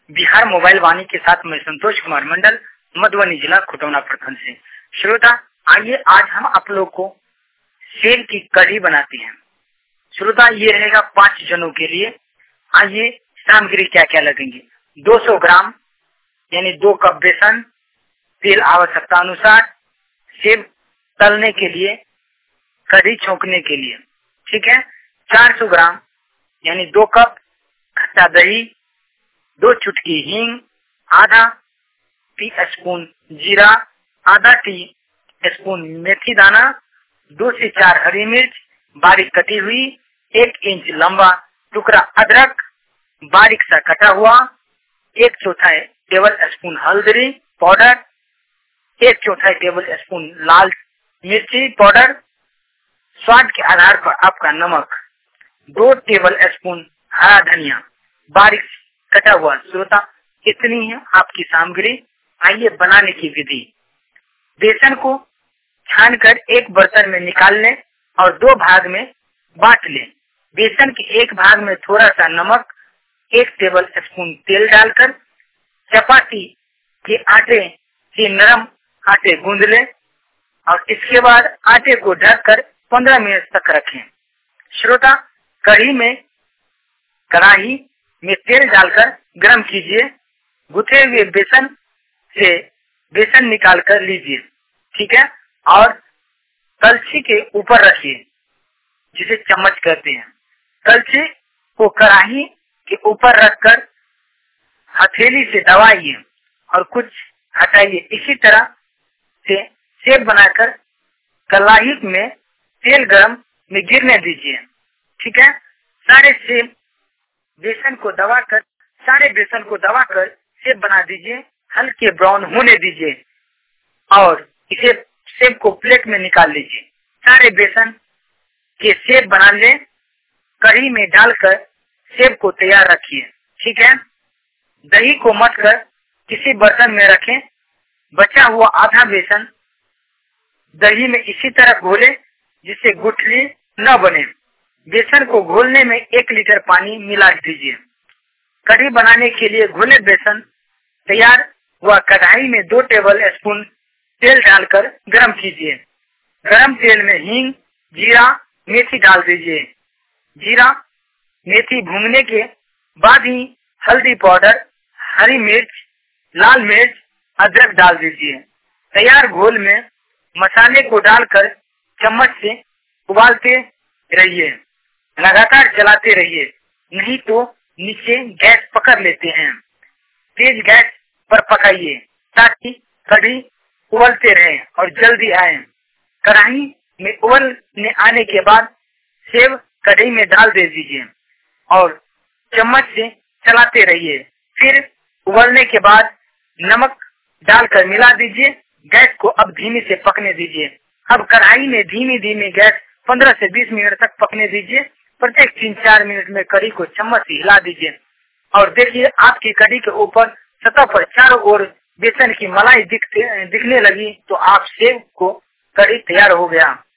Bihar mobile वाणी के साथ मैं संतोष कुमार मंडल, मधुबनी जिला खुटौना प्रखंड से। श्रोता, आइए आज हम आप लोग को सेव की कढ़ी बनाते हैं। श्रोता, ये रहेगा 5 जनों के लिए। आइए सामग्री क्या क्या लगेंगे। 200 ग्राम यानी 2 कप बेसन, तेल आवश्यकता अनुसार, सेव तलने के लिए, कढ़ी छोंकने के लिए, ठीक है। 400 ग्राम यानी 2 कप खट्टा दही, 2 चुटकी हींग, आधा टी स्पून जीरा, आधा टी स्पून मेथी दाना, 2 से 4 हरी मिर्च बारीक कटी हुई, 1 इंच लंबा टुकड़ा अदरक बारीक सा कटा हुआ, 1/4 टेबल स्पून हल्दी पाउडर, 1/4 टेबल स्पून लाल मिर्ची पाउडर, स्वाद के आधार पर आपका नमक, 2 टेबल स्पून हरा धनिया बारीक कटा हुआ। श्रोता, इतनी है आपकी सामग्री। आइए बनाने की विधि। बेसन को छानकर एक बर्तन में निकाल लें और 2 भाग में बांट लें। बेसन के एक भाग में थोड़ा सा नमक, 1 टेबल स्पून तेल डालकर चपाती के आटे से नरम आटे गूंद लें और इसके बाद आटे को ढककर 15 मिनट तक रखें। श्रोता, कढ़ाई में तेल डालकर गरम कीजिए। गुथे हुए बेसन से बेसन निकाल कर लीजिए, ठीक है, और कलछी के ऊपर रखिए, जिसे चम्मच कहते हैं। कलछी को कढ़ाई के ऊपर रखकर हथेली से दबाइए और कुछ हटाइए। इसी तरह से सेब बनाकर कढ़ाई में तेल गरम में गिरने दीजिए, ठीक है। सारे बेसन को दबाकर सेब बना दीजिए। हल्के ब्राउन होने दीजिए और इसे सेब को प्लेट में निकाल लीजिए। सारे बेसन के सेब बना लें। कढ़ी में डालकर सेब को तैयार रखिए, ठीक है। दही को मथकर किसी बर्तन में रखें। बचा हुआ आधा बेसन दही में इसी तरह घोले जिससे गुठली न बने। बेसन को घोलने में 1 लीटर पानी मिला दीजिए। कढ़ी बनाने के लिए घोले बेसन तैयार हुआ कढ़ाई में 2 टेबल स्पून तेल डालकर गरम कीजिए। गरम तेल में हींग, जीरा, मेथी डाल दीजिए। जीरा मेथी भूनने के बाद ही हल्दी पाउडर, हरी मिर्च, लाल मिर्च, अदरक डाल दीजिए। तैयार घोल में मसाले को डालकर चम्मच से उबालते रहिए। लगातार चलाते रहिए, नहीं तो नीचे गैस पकड़ लेते हैं। तेज गैस पर पकाइए ताकि कढ़ी उबलते रहे और जल्दी आए। कढ़ाई में उबलने आने के बाद सेब कढ़ी में डाल दे दीजिए और चम्मच से चलाते रहिए। फिर उबलने के बाद नमक डालकर मिला दीजिए। गैस को अब धीमी से पकने दीजिए। अब कढ़ाई में धीमी धीमी गैस 15 से 20 मिनट तक पकने दीजिए। प्रत्येक 3-4 मिनट में कढ़ी को चम्मच से हिला दीजिए और देखिए आपकी कढ़ी के ऊपर सतह पर चारों ओर बेसन की मलाई दिखने लगी तो आप सेब को कढ़ी तैयार हो गया।